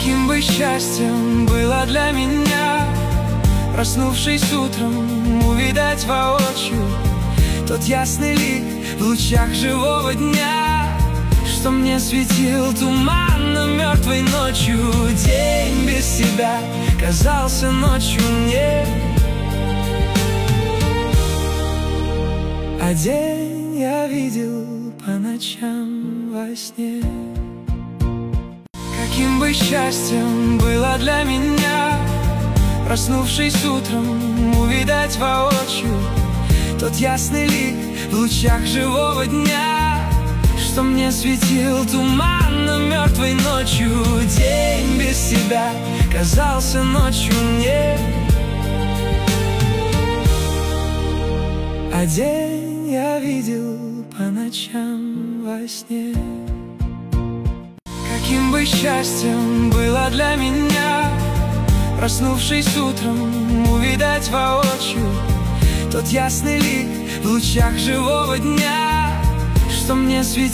Каким бы счастьем было для меня, проснувшись утром, увидать воочию тот ясный лик в лучах живого дня, что мне светил туманно мертвой ночью. День без тебя казался ночью мне, а день я видел по ночам во сне. Каким бы счастьем было для меня, проснувшись утром, увидать воочию тот ясный лик в лучах живого дня, что мне светил туманно мертвой ночью. День без тебя казался ночью мне, а день я видел по ночам во сне. Каким бы счастьем было для меня, проснувшись утром, увидать воочию тот ясный лик в лучах живого дня, что мне светил